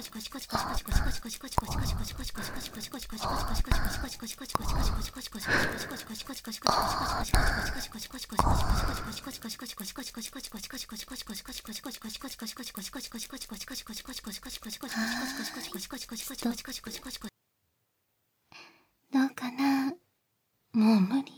コシコシコシコシコシコシどうかな？もう無理？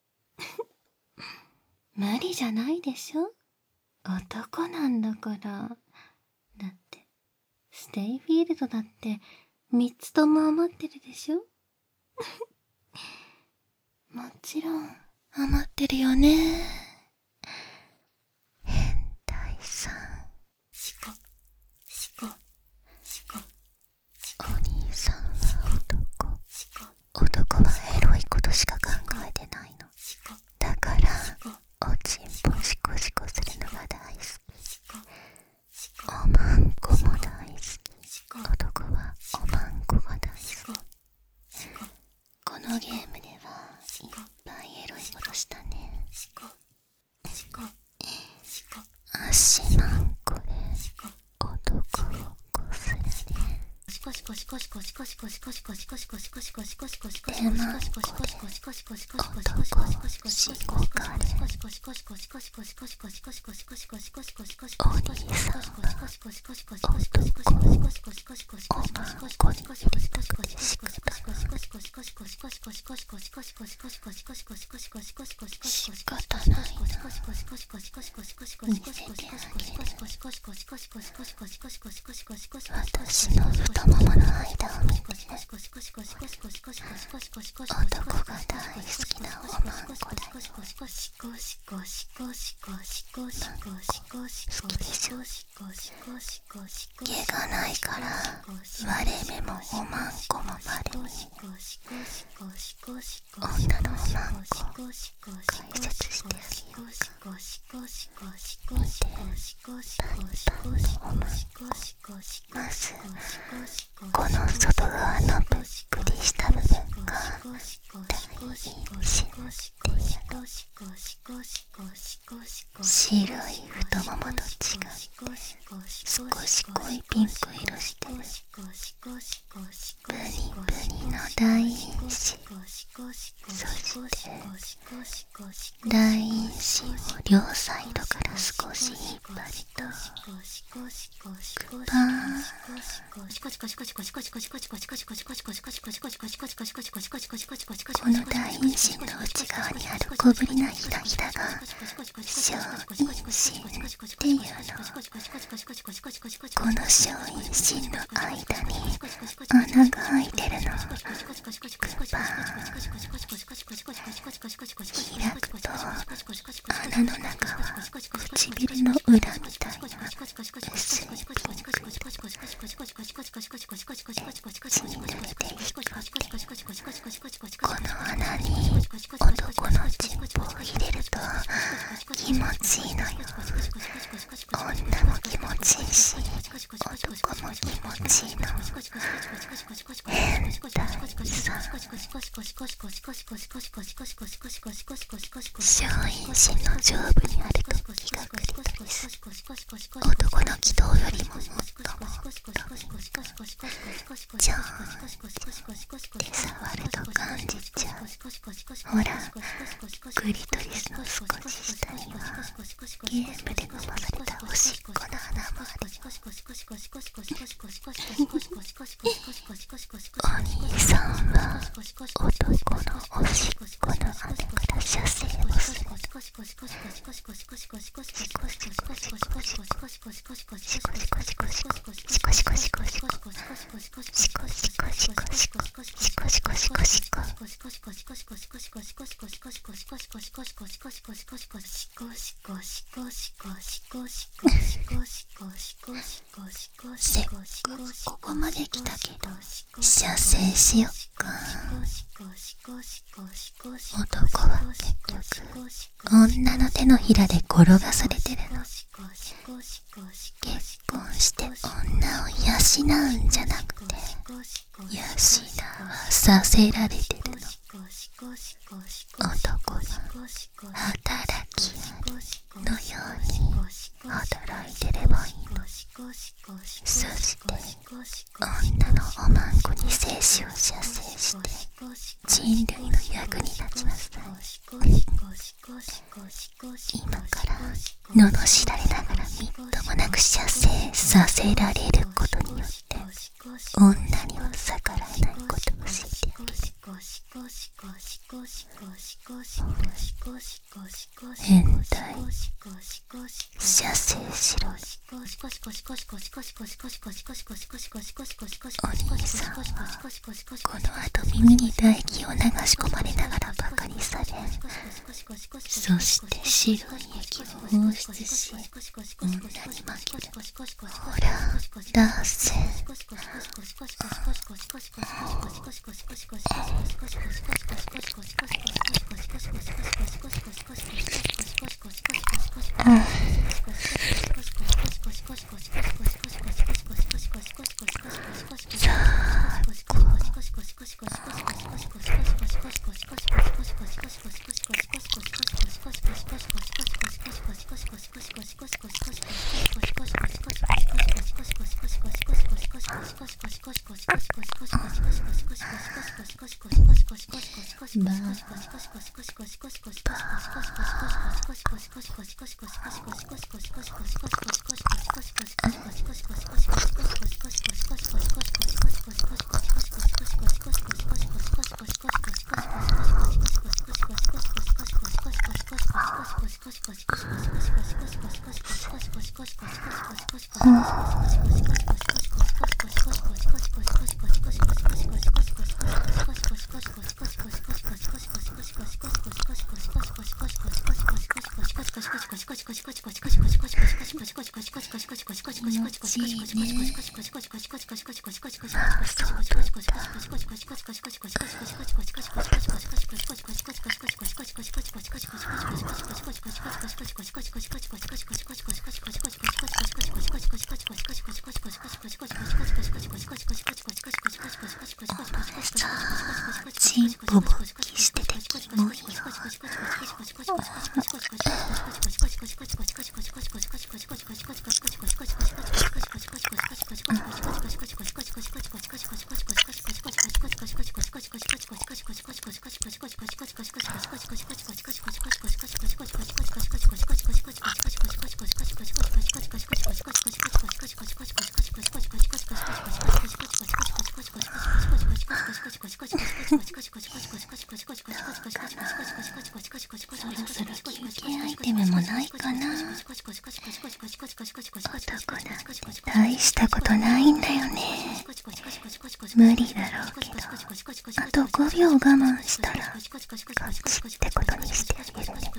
無理じゃないでしょ？男なんだから。だって、ステイフィールドだって3つとも余ってるでしょ？もちろん余ってるよね。 変態さん。お兄さんは男はエロいことしか考えてないの。だからおちんぽシコシコするのが大好き。おまんこも大好き。男はおまんこが大好き。 このゲームではいっぱいエロいことしたね。 足まんこで男をこすられ、手まんこで男をしごかれ、お兄さんは男をこすられ、おまんこにしくたな。仕方ないな。見せてあげる。私の太ももの間を見て、男が大好きなおまんこだよ。好きでしょ。毛がないから割れ目もおまんこもバレに。女のおまんこ解説してあげようか。見て、パリパリのおまんこ。まずこの外側のぷっくりした部分が大陰唇っていうの。白い太ももと違って少し濃いピンク色してる。ブニブニの大陰唇。そして大陰唇を両サイドから少し引っ張るとパーン。この大陰唇の内側にある小ぶりなひらひらが小陰唇っていうの。この小陰唇の間に穴が開いてるの。パーン。開くと穴の中は唇の裏みたいな薄いピンク色で血に濡れて光っている。この穴に男のチンポを入れると気持ちいいのよ。女も気持ちいいし男も気持ちいいの。変態さん。小陰唇の上部にあると気がくりとりす。男の気道よりももっともっとちょーんって触ると感じちゃう。ほら、クリトリスの少し下にはゲームで伸ばされたおしっこの穴もあるよ。お兄さんは男のおしっこの穴から射精をする。せっかくここまで来たけど射精しよっか。男は結局女の手のひらで転がされてるの。結婚して女を養うんじゃなくて養わさせられてるの。男が働きありのように働いてればいいの。そして女の罵られながらみっともなく射精させられることによって女には逆らえないことを知ってあげる。変態、射精しろ。お兄さんはこの後耳に唾液を流し込まれながらバカにされ、そして白い液を放出し女に負ける。ほら出せ。チンポ勃起しててキモいよ。そろそろ休憩アイテムもないかな。男なんて大したことないんだよね。無理だろうけど、あと5秒我慢したら勝ちってことにしてあげるね。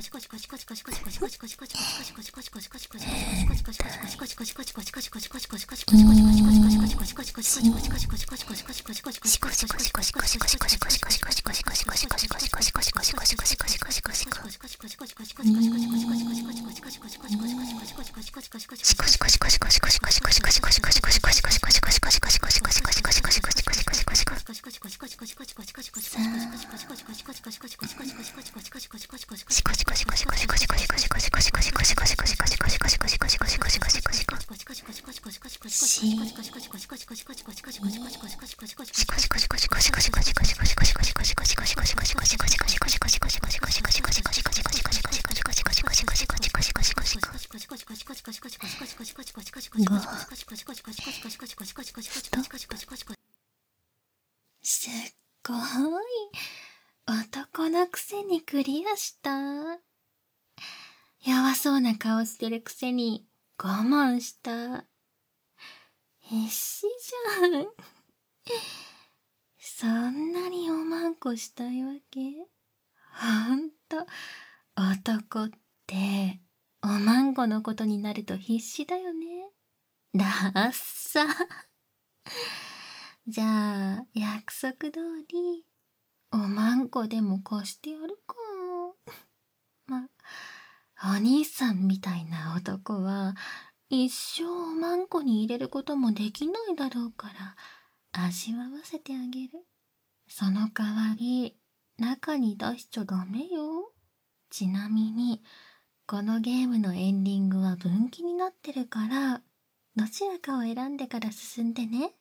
すっごい。男のくせにクリアした。弱そうな顔してるくせに我慢した。必死じゃん。そんなにおまんこしたいわけ？ほんと、男っておまんこのことになると必死だよね。だっさ。じゃあ約束通りおまんこでも貸してやるか。お兄さんみたいな男は一生おまんこに入れることもできないだろうから味わわせてあげる。その代わり中に出しちゃダメよ。ちなみにこのゲームのエンディングは分岐になってるからどちらかを選んでから進んでね。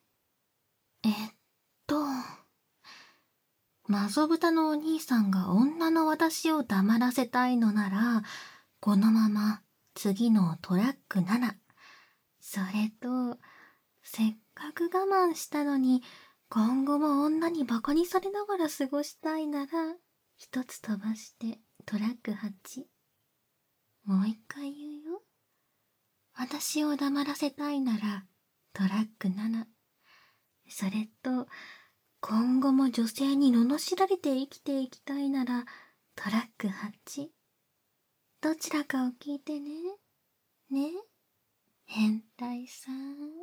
マゾブタのお兄さんが女の私を黙らせたいのならこのまま次のトラック7。それと、せっかく我慢したのに、今後も女にバカにされながら過ごしたいなら、一つ飛ばしてトラック8。もう一回言うよ。私を黙らせたいなら、トラック7。それと、今後も女性に罵られて生きていきたいなら、トラック8。どちらかを聞いてね。ね、変態さん。